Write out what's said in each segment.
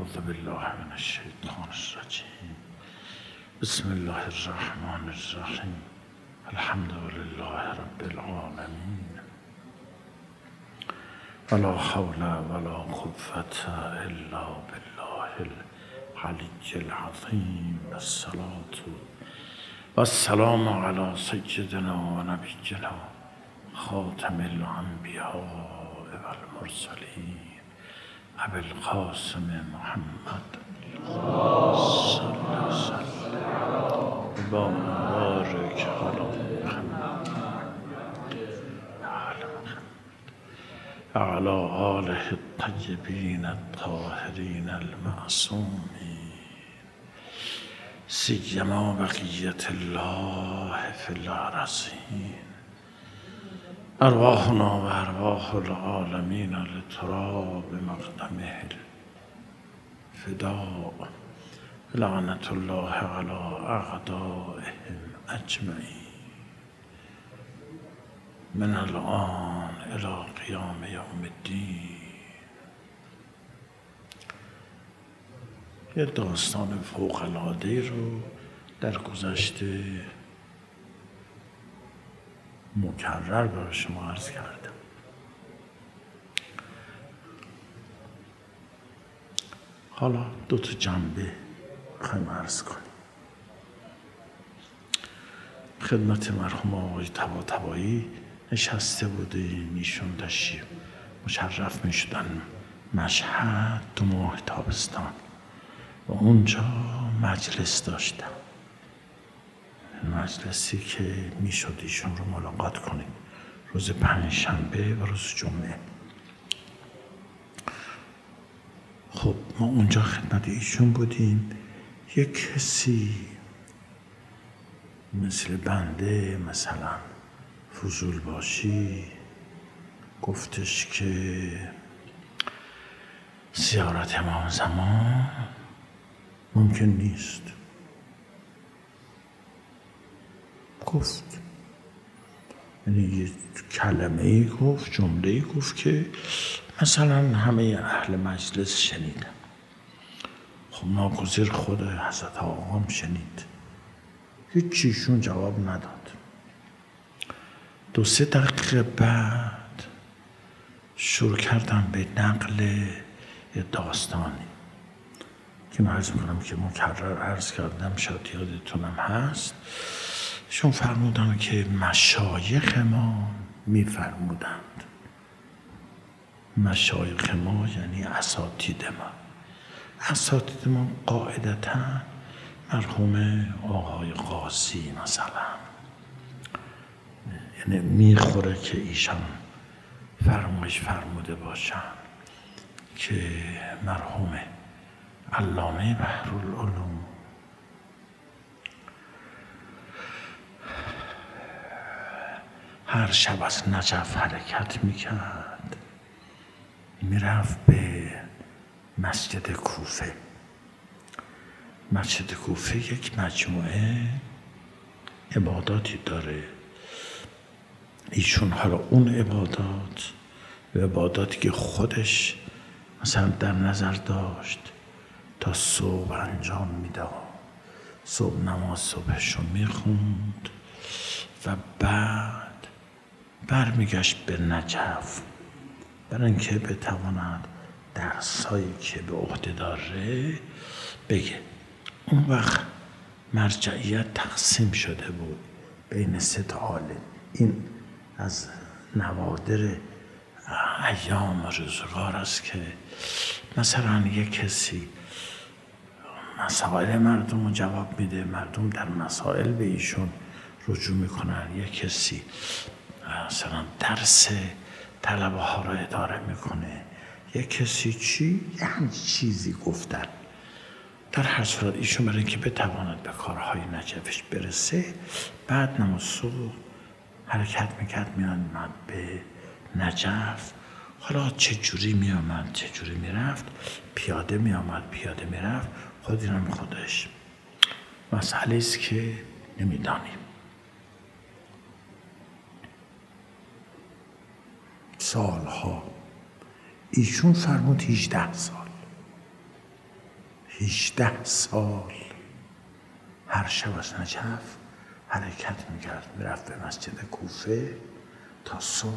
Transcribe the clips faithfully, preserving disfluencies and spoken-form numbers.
اعوذ بالله من الشیطان الرجیم. بسم الله الرحمن الرحیم. الحمد لله رب العالمین. ولا حول ولا قوة الا بالله العلی العظیم. الصلاة والسلام علی سیدنا و نبینا خاتم الانبیاء والمرسلین ابی القاسم محمد صلی الله علیه وسلم و بارک علی محمد وعلى آله الطیبین الطاهرین المعصومین سیما بقیة الله فی الارضین. ارواحنا و ارواح العالمین لتراب مقدمه الفداء. لعنت الله علی اعدائهم اجمعین من الان الی قیام یوم الدین. یه داستان فوق العاده رو در گذشته مکرر برای شما عرض کردم. حالا دو تا جنبه خواهیم عرض کنیم. خدمت مرحوم آقای طباطبایی نشسته بودیم، ایشون تشریف مشرف می شدن مشهد دو ماه تابستان و اونجا مجلس داشتم. مجلسی که می شد ایشون رو ملاقات کنیم روز پنجشنبه و روز جمعه. خب ما اونجا خدمت ایشون بودیم. یک کسی مثل بنده مثلا فضول باشی گفتش که زیارت امام زمان ممکن نیست. گفت یعنی یه کلمه ای گفت، جمله ای گفت که مثلا همه اهل مجلس شنیدن. خب ناگزیر خود حضرت آقا هم شنید. هیچ چیشون جواب نداد. دو سه دقیقه بعد شروع کردم به نقل یه داستانی که من عرض میکنم که مکرر عرض کردم، شاید یادتونم هست. شون فرمودن که مشایخ ما میفرمودند. مشایخ ما یعنی اساتید ما. اساتید ما قاعدتاً مرحوم آقای قاضی مثلا، یعنی میخوره که ایشان فرمایش فرموده باشن که مرحوم علامه بحرالعلوم هر شب از نجف حرکت میکرد، میرفت به مسجد کوفه. مسجد کوفه یک مجموعه عباداتی داره. ایشون حالا اون عبادات و عباداتی که خودش مثلا در نظر داشت تا صبح انجام میداد. صبح نماز صبحشو میخوند و بعد برمیگشت به نجف برای اینکه بتواند درسایی که به عهده داره بگه. اون وقت مرجعیت تقسیم شده بود بین سه تا عالم. این از نوادر ایام و روزگار است که مثلا یک کسی مسائل مردم رو جواب میده، مردم در مسائل به ایشون رجوع میکنن. یک کسی مثلا درس طلبه ها را اداره میکنه، یک کسی چی؟ یه چیزی گفتن. در هر صورت ایشون برای اینکه بتواند به کارهای نجفش برسه بعد نماز صبح حرکت میکرد میامد به نجف. حالا چه جوری میامد چه جوری میرفت، پیاده میامد پیاده میرفت، خود اینم خودش مسئله است که نمیدانیم. سالها ایشون فرمود هجده سال هجده سال هر شب از نجف حرکت میکرد، میرفت به مسجد کوفه تا صبح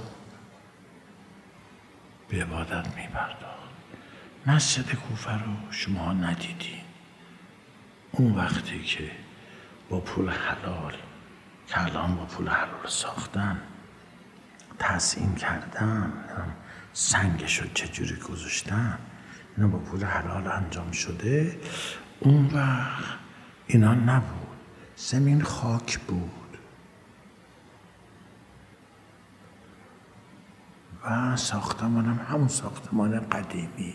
به عبادت میپرداخت. مسجد کوفه رو شما ندیدی؟ اون وقتی که با پول حلال که الان با پول حلال ساختن، تزیین کردن، سنگش رو چجوری گذاشتن، اینا با پول حلال انجام شده. اون وقت اینا نبود، زمین خاک بود و ساختمان هم همون ساختمان قدیمی،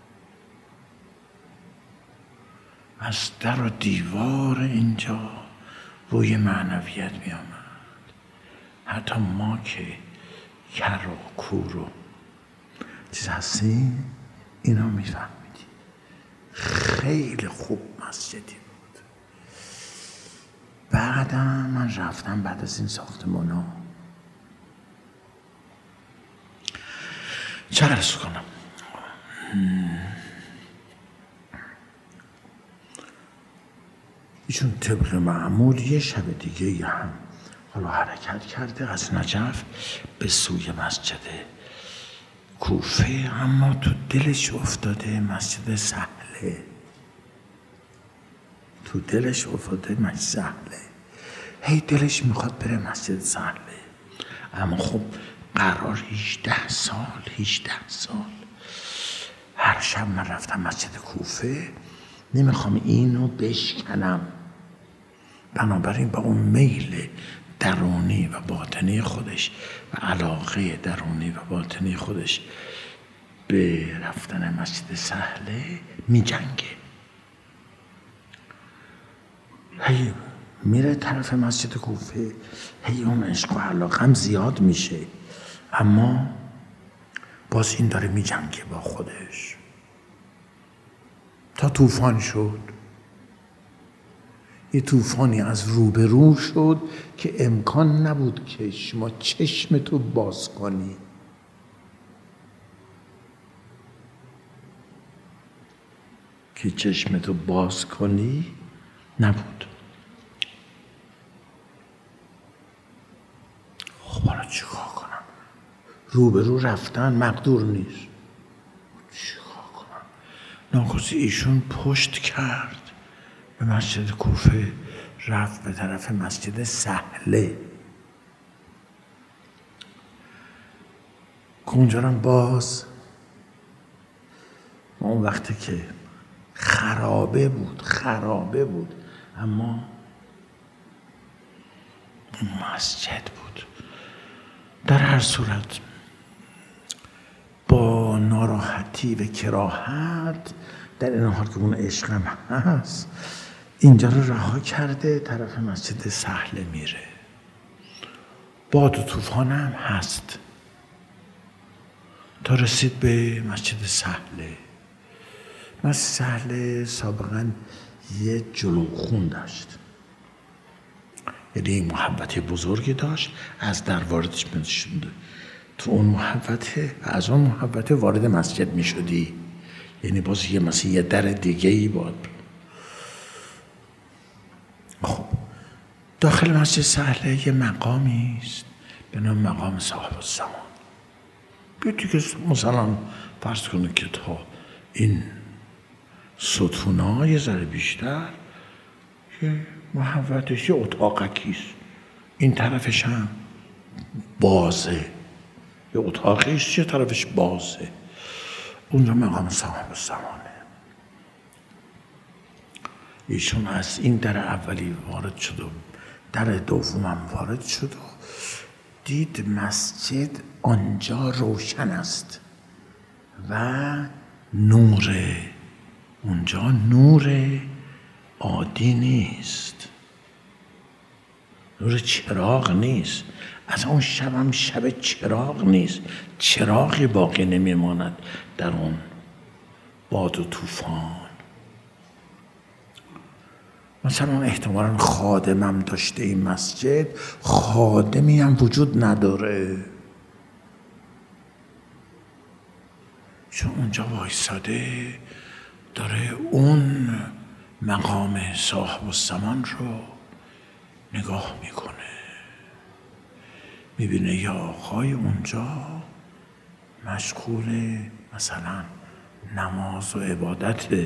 از در و دیوار اینجا روی معنویت می آمد. حتی ما که کر و کور و چیز هستیم اینا می فهمیدیم. خیلی خوب مسجدی بود. بعدم من رفتم بعد از این ساختمان ها چه عرض کنم، ایشون طبق معمول یه شب دیگه هم حالا حرکت کرده از نجف به سوی مسجد کوفه، اما تو دلش افتاده مسجد سهله، تو دلش افتاده مسجد سهله، هی دلش میخواد بره مسجد سهله. اما خب قرار هجده سال هجده سال هر شب من رفتم مسجد کوفه، نمیخوام اینو بشکنم. بنابراین با اون میل درونی و باطنی خودش و علاقه درونی و باطنی خودش به رفتن مسجد سهله می جنگه. هی میره طرف مسجد کوفه، هی اون عشق و علاقه هم زیاد میشه، اما باز این داره می جنگه با خودش تا طوفان شد. یه طوفانی از روبرو شد که امکان نبود که شما چشمتو باز کنی. که چشمتو باز کنی نبود. خب حالا چیکار کنم؟ روبرو رفتن مقدور نیست، چیکار کنم؟ ناگزیر ایشون پشت کرد به مسجد کوفه، رفت به طرف مسجد سهله. اونجا باز اون وقتی که خرابه بود خرابه بود اما مسجد بود. در هر صورت با ناراحتی و کراهت، در این حال که اون عشقم هست، اینجا رو رها کرده طرف مسجد سهله میره. باد و طوفان هم هست تا رسید به مسجد سهله. مسجد سهله سابقا یه جلوخون داشت، یعنی محوطه بزرگی داشت، از در واردش میشد. تو اون محوطه، از اون محوطه وارد مسجد میشدی، یعنی باز یه مثل یه در دیگه ای بود. خب داخل مسجد سهله یه مقامی است به نام مقام صاحب الزمان. بیتی که مثلا فرض کنه که تا این ستونا یه ذره بیشتر که محوطش یه اتاقکیست، این طرفش هم بازه، یه اتاقیست یه طرفش بازه، اونجا مقام صاحب الزمانه. ایشون از این در اولی وارد شد و در دوم هم وارد شد و دید مسجد آنجا روشن است و نوره، اونجا نور عادی نیست، نور چراغ نیست. از اون شب هم شب چراغ نیست، چراغی باقی نمیماند در اون باد و طوفان. مثلا احتمالاً خادمم داشته این مسجد، خادمی هم وجود نداره، چون اونجا وایساده داره اون مقام صاحب الزمان رو نگاه میکنه، میبینه یه آقای اونجا مشغول مثلا نماز و عبادته.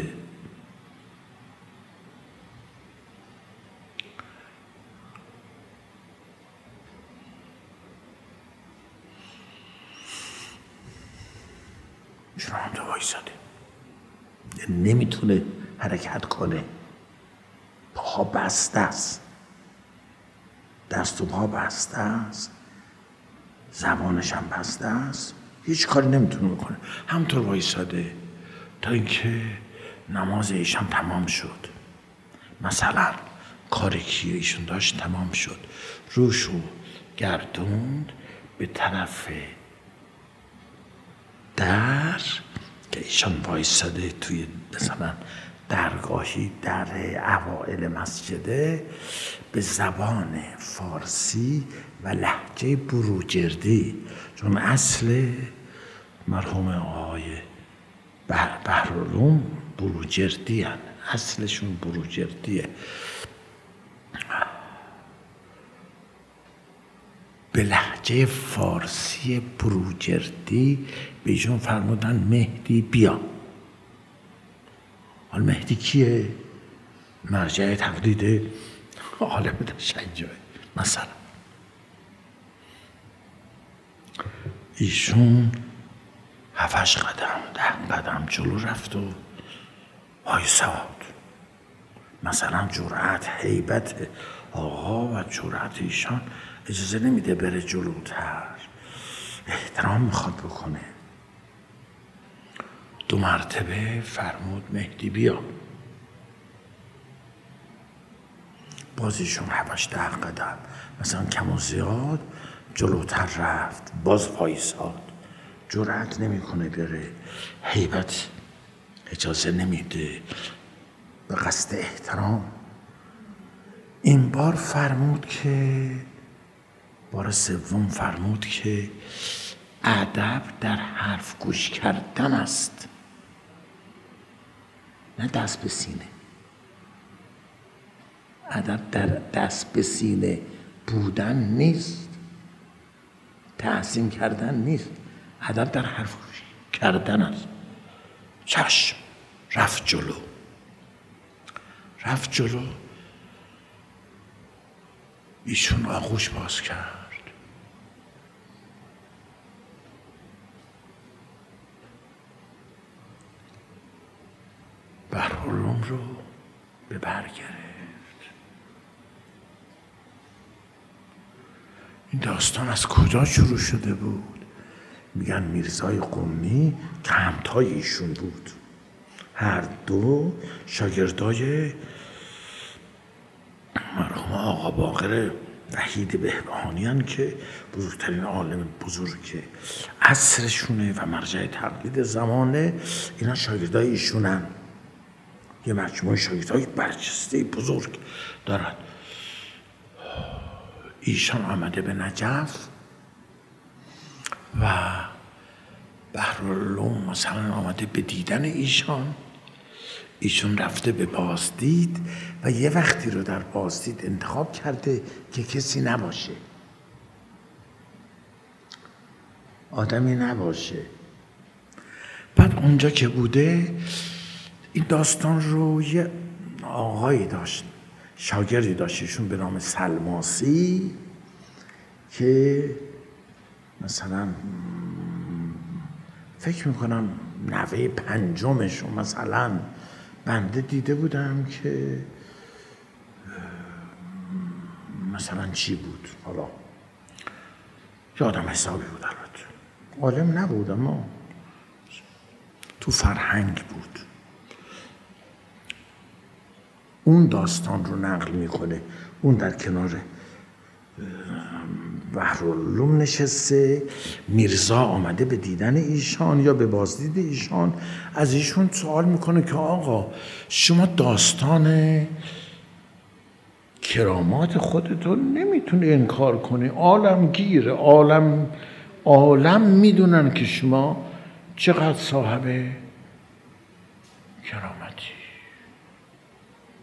ایشون هم تو وایساده، نمیتونه حرکت کنه، پاها بسته است، دست و پا بسته است، زبانش هم بسته است، هیچ کاری نمیتونه بکنه، همطور وایساده تا اینکه نماز ایشان تمام شد. مثلا کاری که ایشون داشت تمام شد، روشو گردوند به طرف در که ایشان وایساده توی مثلا درگاهی در اوائل مسجده، به زبان فارسی و لهجه بروجردی، چون اصل مرحوم آقای بحرالعلوم بروجردی هن. اصلشون بروجردیه، به لهجه فارسی بروجردی به ایشون فرمودن مهدی بیا. حالا مهدی کیه؟ مرجع تقلید عالم تشیع مثلا. ایشون هفتش قدم ده قدم جلو رفت و وایساد. مثلا جرأت هیبت آقا و جرأت ایشان اجازه نمیده بره جلوتر، احترام میخواد بکنه. دو مرتبه فرمود مهدی بیا. باز ایشون هفتش ده قدم مثلا کم و زیاد جلوتر رفت، باز وایساد، جرأت نمیکنه بره، هیبت اجازه نمیده، به قصد احترام. این بار فرمود که بار سوم فرمود که ادب در حرف گوش کردن است، نه دست به سینه. ادب در دست به سینه بودن نیست، تعظیم کردن نیست، ادب در حرف گوش کردن است. چشم، رفت جلو رفت جلو ایشون آغوش باز کرد. بحرالعلوم رو به بر گرفت. این داستان از کجا شروع شده بود؟ میگن میرزای قمی که همتای ایشون بود، هر دو شاگردای مرحوم آقا باقر وحید بهبهانی هن که بزرگترین عالم بزرگ عصرشونه و مرجع تقلید زمانه. اینا شاگردای ایشونن، یه مجموعه شاگردای برجسته بزرگ دارن. ایشان آمده به نجف و بحرالعلوم مثلا آمده به دیدن ایشان، ایشون رفته به بازدید و یه وقتی رو در بازدید انتخاب کرده که کسی نباشه، آدمی نباشه. بعد اونجا که بوده این داستان رو یه آقایی داشت، شاگردی داشت ایشون به نام سلماسی، که مثلا فکر میکنم نوه پنجمشون، مثلا بنده دیده بودم که مثلا چی بود، حالا یادم حسابی بود، البته عالم نبود اما تو فرهنگ بود. اون داستان رو نقل میکنه، اون در کنار بحرالعلوم نشسته، میرزا آمده به دیدن ایشان یا به بازدید ایشان، از ایشون سوال میکنه که آقا شما داستان کرامات خودتون نمیتونی انکار کنی، عالمگیر، عالم عالم میدونن که شما چقدر صاحب کرامتی.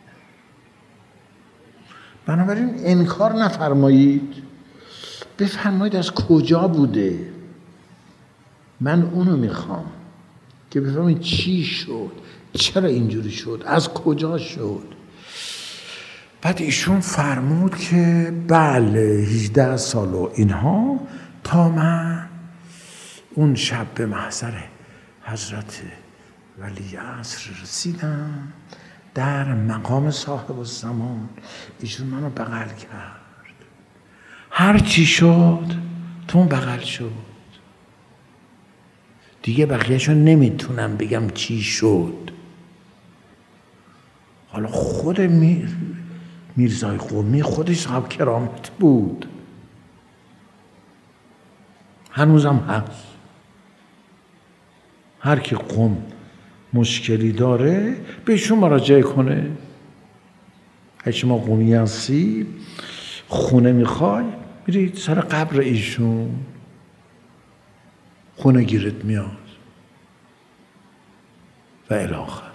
بنابراین انکار نفرمایید، بفرمایید از کجا بوده. من اونو میخوام که بفهمید چی شد، چرا اینجوری شد، از کجا شد. بعد ایشون فرمود که بله هجده سال و اینها تا من اون شب به محضر حضرت ولی عصر رسیدم، در مقام صاحب الزمان ایشون منو بغل کرد. هر چی شد تو اون بغل شد. دیگه بقیه‌شو نمیتونم بگم چی شد. حالا خود میر میرزای قمی خودش صاحب کرامت بود، هنوزم هست. هر کی قم مشکلی داره بهشون مراجعه کنه. اگه شما قمی هستی خونه میخوای میرید سر قبر ایشون، خونه گیرت میاد و الاخر.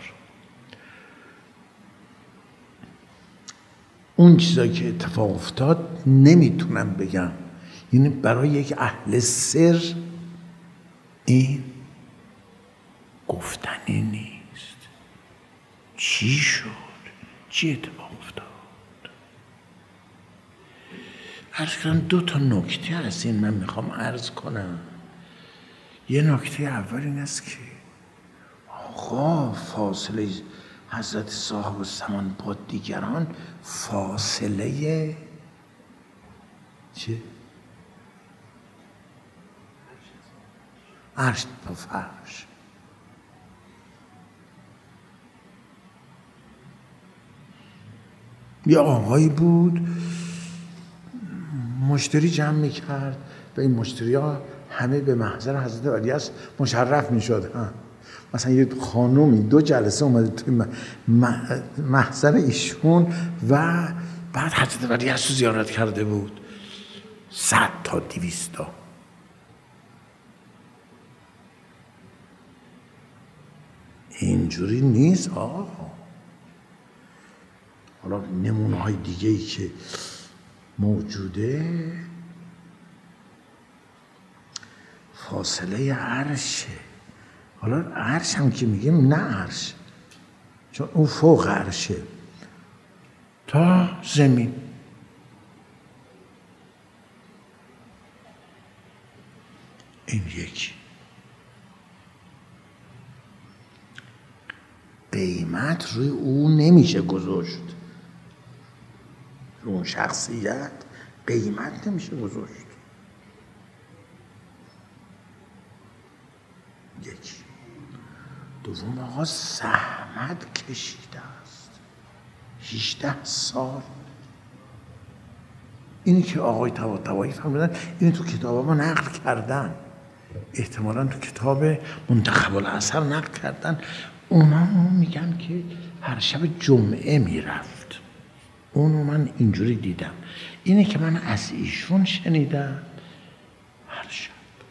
اون چیزایی که اتفاق افتاد نمیتونم بگم، یعنی برای یک اهل سر این گفتنی نیست. چی شد؟ چی اتفاق افتاد؟ عرض کردم دو تا نکته از این من میخوام عرض کنم. یه نکته اول این است که آقا فاصله حضرت صاحب الزمان با دیگران فاصله چه؟ عرش با فرش. یه آقایی بود مشتری جمع میکرد و این مشتری ها همه به محضر حضرت ولیعصر مشرف میشد. مثلا یه خانومی دو جلسه اومده توی محضر ایشون و بعد حضرت ولیعصر رو زیارت کرده بود، صد تا دویست تا. اینجوری نیست آقا. حالا نمونه های دیگه ای که موجوده فاصله عرشه. حالا عرش هم که میگیم نه عرش، چون اون فوق عرشه تا زمین. این یکی. قیمت روی او نمیشه گذاشت، روی اون شخصیت قیمت نمیشه گذاشت. یکی. دوم آقا زحمت کشیده است هجده سال. اینی که آقای طباطبایی فهمیدن، اینی تو کتاب ما نقل کردن، احتمالاً تو کتاب منتخب الاثر نقل کردن. اونا میگن که هر شب جمعه میرفت. اونو من اینجوری دیدم. اینه که من از ایشون شنیدم هر شب.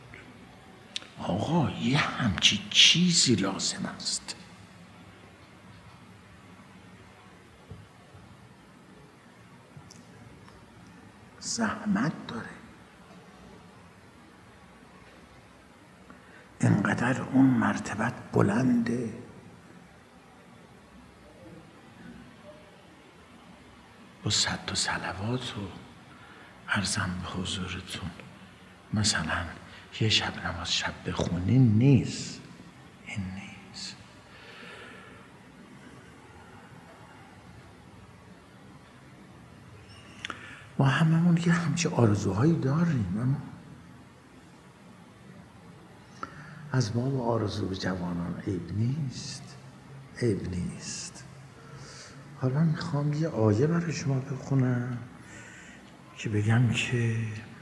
آقا یه همچی چیزی لازم است. زحمت داره. انقدر اون مرتبت بلنده. با صد تا صلوات و عرضم به حضورتون مثلا یه شب نماز شب بخونی نیست. این نیست. ما هممون یه همچه آرزوهایی داریم. از ما و آرزو به جوانان عیب نیست، عیب نیست. حالا میخوام یه آیه برای شما بخونم که بگم که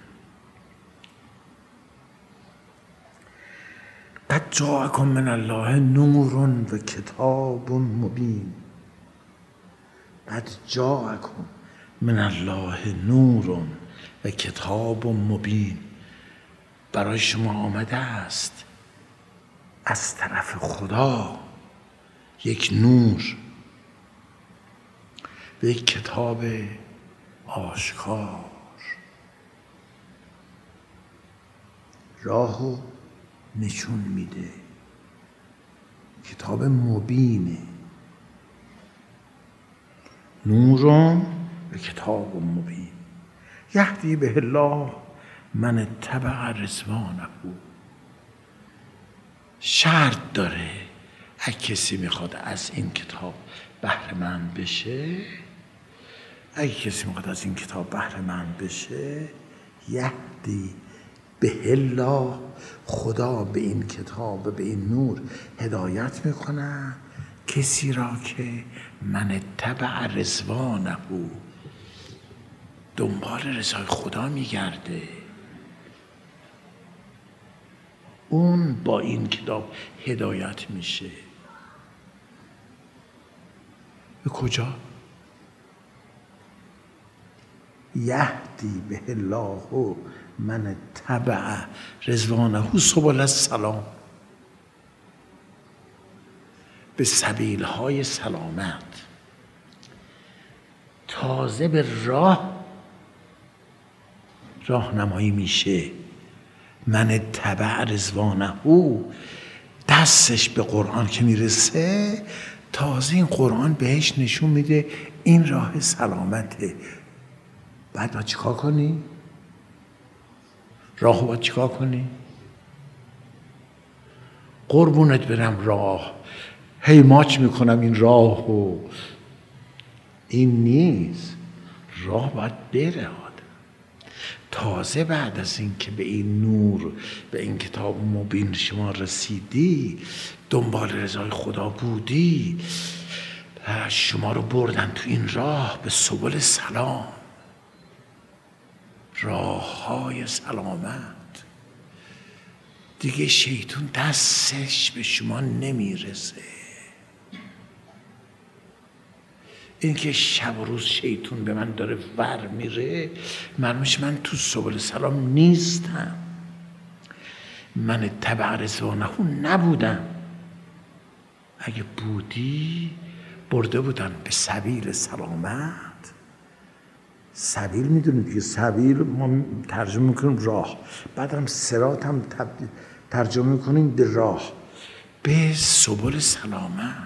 قد جاءکم من الله نور و کتاب مبین. قد جاءکم من الله نور و کتاب مبین. برای شما آمده است از طرف خدا یک نور و یک کتاب آشکار، راهو نشون میده. کتاب مبینه، نورون به کتاب مبین یهدی به الله من اتبع رضوانه. شرط داره اگه کسی میخواد از این کتاب بهره مند بشه، اگه کسی میخواد از این کتاب بهره مند بشه، یهدی به الله، خدا به این کتاب و به این نور هدایت میکنه کسی را که من اتبع رضوانه، دنبال رضای خدا میگرده، اون با این کتاب هدایت میشه. به کجا؟ یهدی به الله من اتبع رضوانه سبل السلام، به سبیل‌های سلامت. تازه به راه راهنمایی میشه. من اتبع رضوانه، دستش به قرآن که میرسه تازه این قرآن بهش نشون میده این راه سلامته. بعد باید چیکار کنی؟ راهو باید چیکار کنی؟ قربونت برم راه، هی ماچ میکنم این راهو، این نیست. راه باید بره. تازه بعد از این که به این نور، به این کتاب مبین شما رسیدی، دنبال رضای خدا بودی، شما رو بردن تو این راه به سبل سلام، راه های سلامت. دیگه شیطان دستش به شما نمیرسه. این که شب و روز شیطان به من داره ور میره، معلومش من تو سبل سلام نیستم، من اتبع رضوانه نبودم. اگه بودی برده بودن به سبیل سلامت. سبیل میدونید که سبیل ما ترجمه میکنیم راه، بعد هم صراط هم ترجمه میکنیم به راه، به سبل سلامت.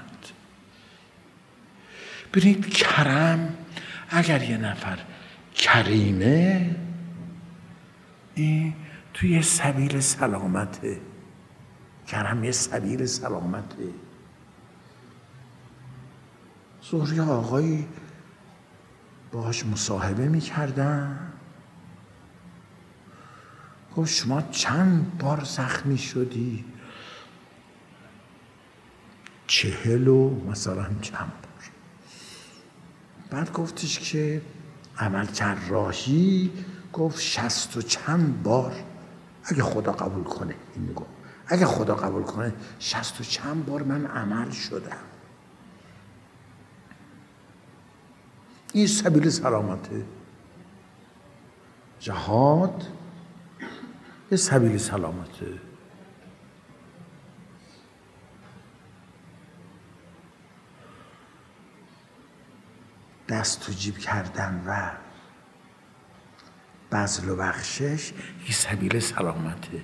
ببینید کرم، اگر یه نفر کریمه، این توی سبیل سلامته. کرم یه سبیل سلامته. زهری آقایی باهاش مصاحبه میکردن، گفت شما چند بار زخمی شدی؟ چهل و مثلا چند بار. بعد گفتش که عمل جراحی، گفت شصت و چند بار اگه خدا قبول کنه. این میگم اگه خدا قبول کنه شصت و چند بار من عمل شدم. این سبیل سلامته. جهاد یه سبیل سلامته. دست تو جیب کردن و بذل و بخشش یه سبیل سلامته.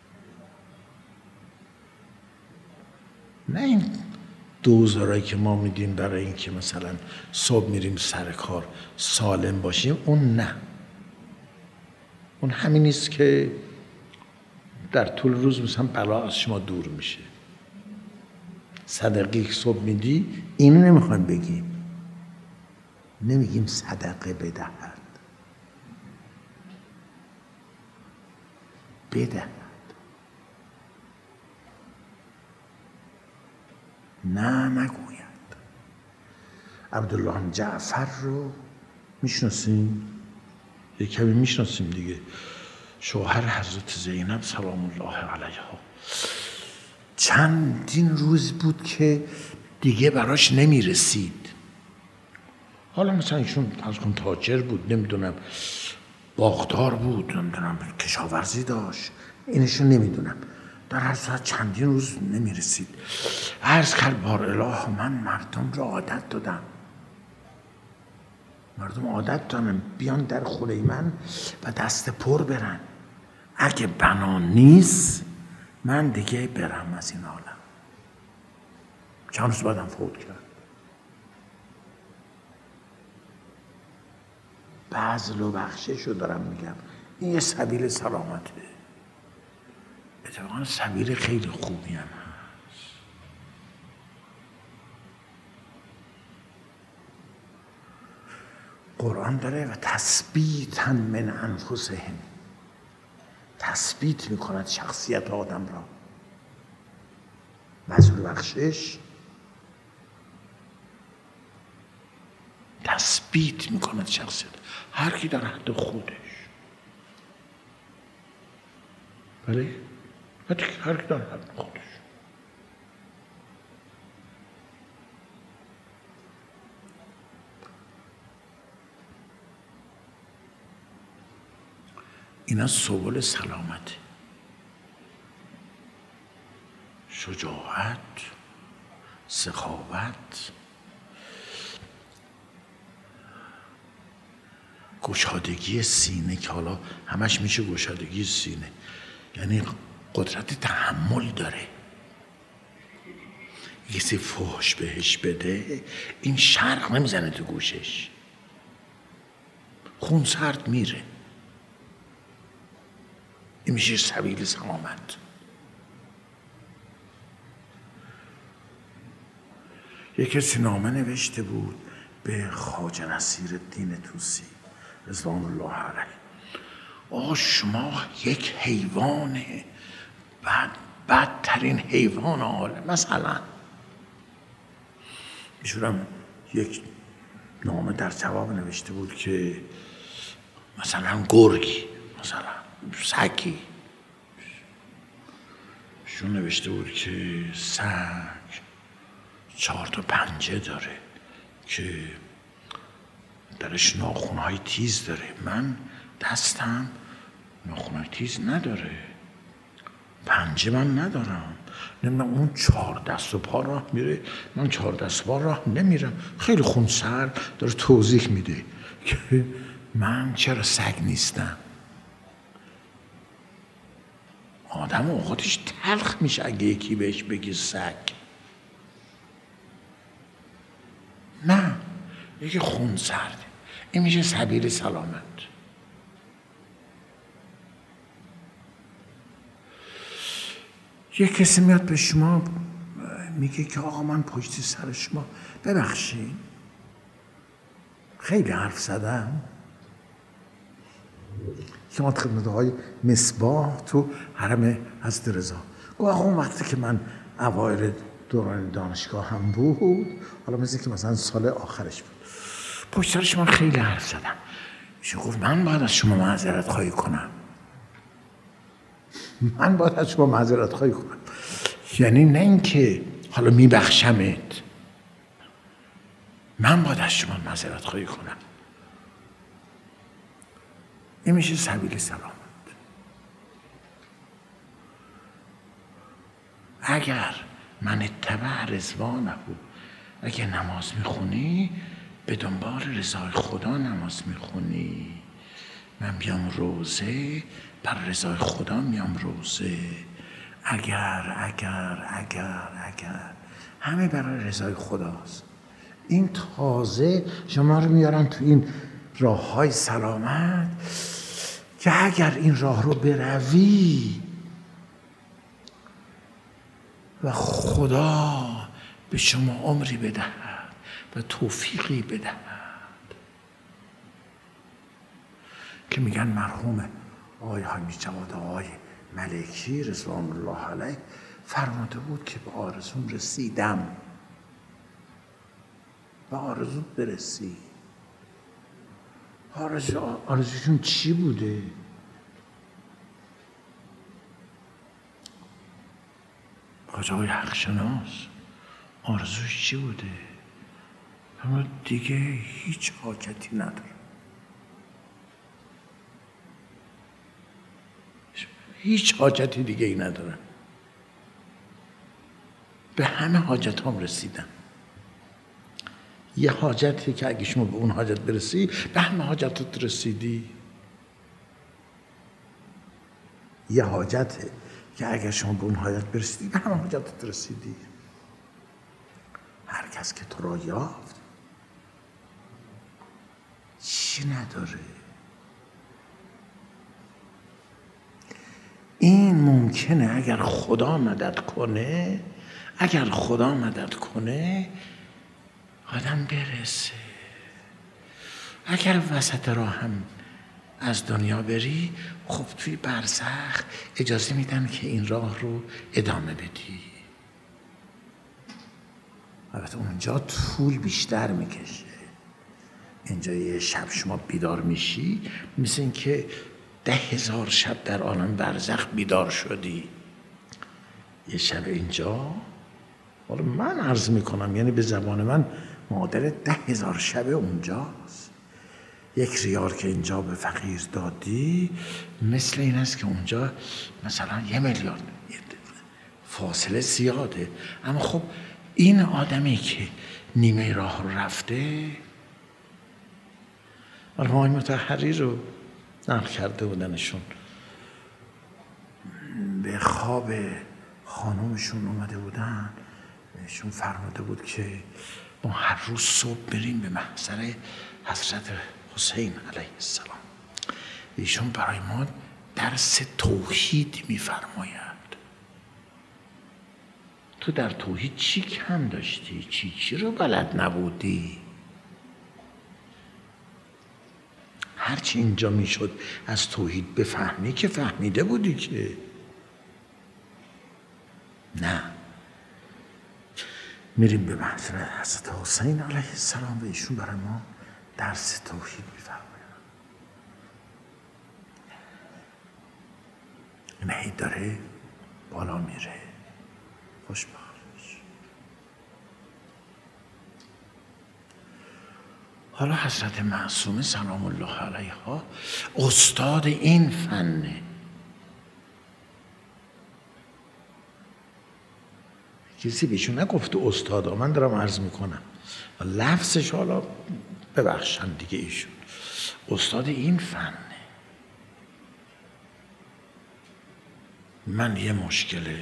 نه این دوزارایی که ما میدیم برای اینکه مثلا صبح میریم سر کار سالم باشیم، اون نه. اون همین نیست که در طول روز مثلا بلا از شما دور میشه. صدقی که صبح میدی، اینو نمیخوایم بگیم. نمیگیم صدقه بدهد، بدهد. نه نگوید. عبدالله جعفر رو میشناسیم؟ یک کمی میشناسیم دیگه. شوهر حضرت زینب سلام الله علیها. چندین روز بود که دیگه براش نمیرسید. حالا مثلا ایشون فرض کن تاجر بود، نمیدونم باغدار بود، نمیدونم کشاورزی داشت، اینشون نمیدونم، در هر صورت چندین روز نمیرسید. عرض کرد بار اله من مردم را عادت دادم، مردم عادت دارن بیان در خونه من و دست پر برن. اگه بنا نیست من دیگه برم از این عالم. چند روز بعدم فوت کرد. بذل و بخشش رو دارم میگم. این یه سبیل سلامته. اتفاقا سبیل خیلی خوبی هم هست. قرآن داره و تثبیتا من انفسهم، تثبیت میکند شخصیت آدم را. بذل و بخشش تثبیت میکند شخصیت هر کی در حد خودش. بله؟ هر کی در حد خودش. اینا سبل سلامت، شجاعت، سخاوت، گشادگی سینه، که حالا همش میشه گشادگی سینه، یعنی قدرت تحمل داره. کسی فحش بهش بده این شرق نمیزنه تو گوشش، خون سرد میره. این میشه سبیل سلامت. یک کسی نامه نوشته بود به خواجه نصیرالدین طوسی رضوان الله علیه: آقا شما یک حیوان بد بدترین حیوان عالم. مثلا ایشون یک نامه در جواب نوشته بود که مثلا گرگی، مثلا سگی. ایشون نوشته بود که سگ چهار تا پنجه داره که درش ناخونهای تیز داره. من دستم ناخونهای تیز نداره، پنجه من ندارم. نمیدونم اون چهار دست و پا راه میره، من چهار دست و پا راه نمیرم. خیلی خونسر داره توضیح میده که من چرا سگ نیستم. آدم اوقاتش تلخ میشه اگه یکی بهش بگی سگ. نه، یکی خون سرده. این میشه سبیل سلامت. یک کسی میاد به شما میگه که آقا من پشت سر شما ببخشید خیلی حرف زدم. شما خدمت های مصباح تو حرم حضرت رضا گفت آقا اون وقتی که من اوایل دوران دانشگاه هم بود، حالا مثل که مثلا سال آخرش بود، پشت سر شما خیلی حرف زدم. ایشون گفت من باید از شما معذرت خواهی کنم. من باید از شما معذرت خواهی کنم یعنی نه اینکه حالا میبخشمت، من باید از شما معذرت خواهی کنم. این میشه سبیل سلامت. اگر من اتبع رضوانه، اگه نماز میخونی به دنبال رضای خدا نماز میخونی، من بیام روزه بر رضای خدا میام روزه. اگر اگر اگر اگر همه برای رضای خداست. این تازه شما رو میارن تو این راه های سلامت که اگر این راه رو بروی و خدا به شما عمری بدهد و توفیقی بدهد. که میگن مرحوم آقای حاجی جواد آقای ملکی رضوان الله علیه فرموده بود که به آرزوم رسیدم. به آرزوم برسی. آرزو آرزوشون چی بوده؟ حاج آقای حقشناس آرزوش چی بوده؟ اما دیگه هیچ حاجتی نداره، هیچ حاجتی دیگه ای ندارم، به همه حاجت هم رسیدم. یه حاجتی که اگه شما به اون حاجت برسی به همه حاجتت رسیدی. یه حاجته که اگر شما به اون حاجت برسیدی به همه حاجتت رسیدی. هر کس که تو را یافت چی نداره. این ممکنه اگر خدا مدد کنه، اگر خدا مدد کنه آدم برسه. اگر وسط راه هم از دنیا بری، خب توی برزخ اجازه میدن که این راه رو ادامه بدی. البته اونجا طول بیشتر میکشه. اینجا یه شب شما بیدار میشی مثل این که ده هزار شب در عالم برزخ بیدار شدی. یه شب اینجا، حالا من عرض میکنم یعنی به زبان من معادل ده هزار شب اونجاست. یک ریال که اینجا به فقیر دادی مثل این است که اونجا مثلا یه میلیارد. فاصله زیاده. اما خب این آدمی که نیمه راه رو رفته، آقای مطهری رو نقل کرده بودنشون، به خواب خانومشون اومده بودن، بهشون فرموده بود که ما هر روز صبح بریم به محضر حضرت حسین علیه السلام. ایشون برای ما درس توحید میفرماید. تو در توحید چی کم داشتی؟ چی چی رو بلد نبودی؟ هرچی اینجا میشد از توحید بفهمی که فهمیده بودی که نه. میریم به محضر حضرت حسین علیه السلام و ایشون برای ما درس توحید میفرماید. این هی داره بالا میره. خوش بخارش. حالا حضرت معصومه سلام الله علیها استاد این فنه. کسی بهشون نگفته استادا، من دارم عرض میکنم لفظش، حالا ببخشن دیگه، ایشون استاد این فنه. من یه مشکل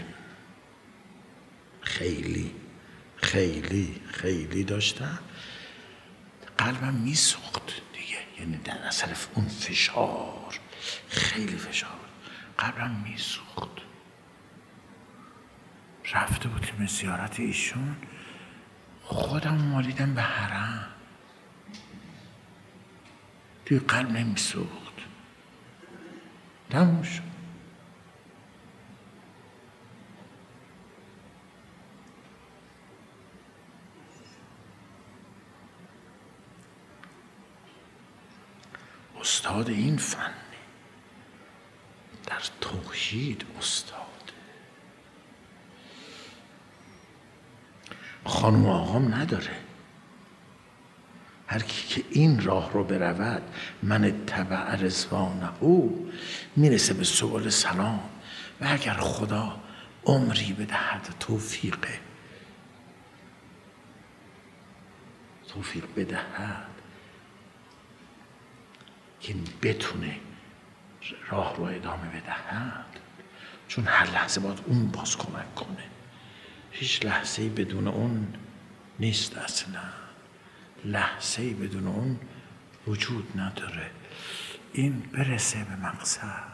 خیلی خیلی خیلی داشتم، قلبم میسوخت دیگه، یعنی در اثر اون فشار، خیلی فشار، قلبم میسوخت. رفته بودیم به زیارت ایشون، خودم مالیدم به حرم، دیگه قلب نمیسوخت. تموم شد. استاد این فنه، در توحید استاد. خانم و آقام نداره. هر کی که این راه رو برود، من اتبع رضوانه میرسه به سبل سلام. و اگر خدا عمری بدهد، توفیقه توفیق بدهد که بتونه راه رو ادامه بدهد، چون هر لحظه باید اون باز کمک کنه. هیچ لحظه‌ای بدون اون نیست، اصلا لحظه‌ای بدون اون وجود نداره. این برسه به مقصد.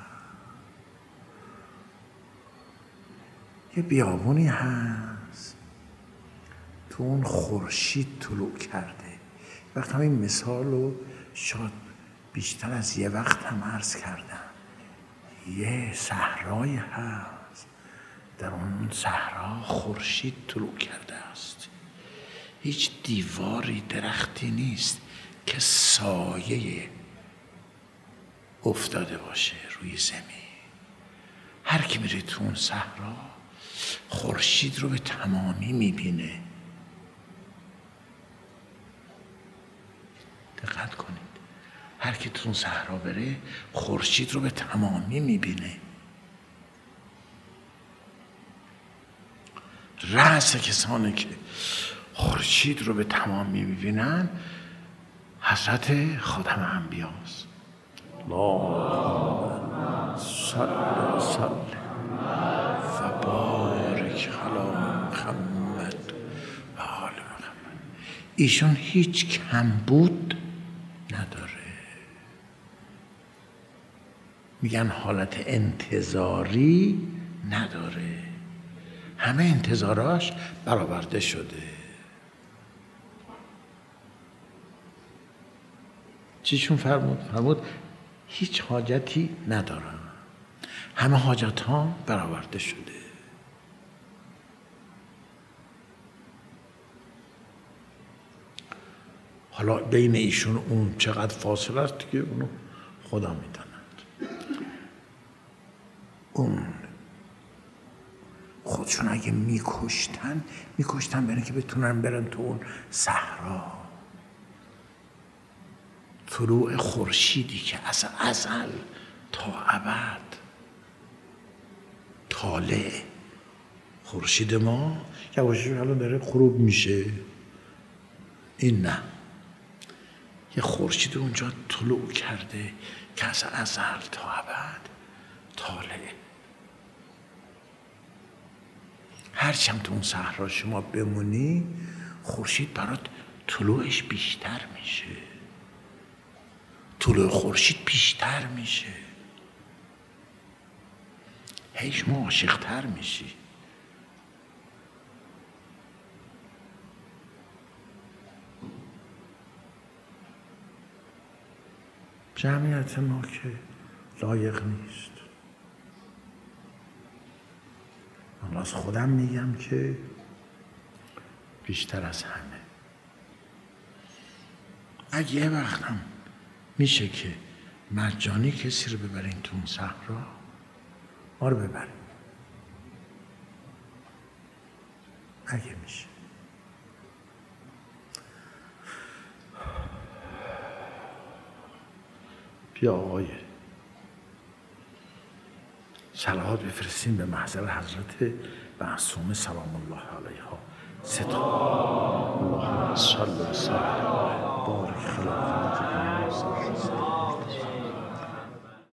یه بیابونی هست، تو اون خورشید طلوع کرده. وقت هم این مثال رو شاید بیشتر از یه وقت هم عرض کردم. یه صحرای هست، در اون صحرا خورشید طلوع کرده است. هیچ دیواری، درختی نیست که سایه افتاده باشه روی زمین. هر کی میره تو اون صحرا خورشید رو به تمامی میبینه. دقت کنید، هر کی تو اون صحرا بره خورشید رو به تمامی میبینه. رأس کسانی که خورشید رو به تمام میبینن حضرت خاتم انبیاست. اللهم صل و سلم و بارک علی محمد و آل محمد. ایشون هیچ کمبود نداره. میگن حالت انتظاری نداره، همه انتظاراش برآورده شده. چیشون فرمود؟ فرمود هیچ حاجتی ندارم، همه حاجت ها برآورده شده. حالا بین ایشون اون چقدر فاصله است که اونو خدا میداند. اون خودشون اگه میکشتن میکشتن برای که بتونن برن تو اون صحرا. طلوع خورشیدی که از ازل تا ابد طالع، خورشید ما یواش یواش الان داره غروب میشه، این نه، یه خورشید اونجا طلوع کرده که از ازل تا ابد طالع. هرچند تو اون صحرا شما بمونی خورشید برات طلوعش بیشتر میشه، طلوع خورشید بیشتر میشه، هی شما عاشق‌تر میشی. جمعیت ما که لایق نیست. من از خودم میگم که بیشتر از همه. اگه یه وقتم میشه که مجانی کسی رو ببرین تو اون صحرا، ما رو ببرین. اگه میشه. بیا آقای صلوات بفرستیم به محضر حضرت معصومه سلام الله علیها. ستا اللهم صل و سلم بارک خلافت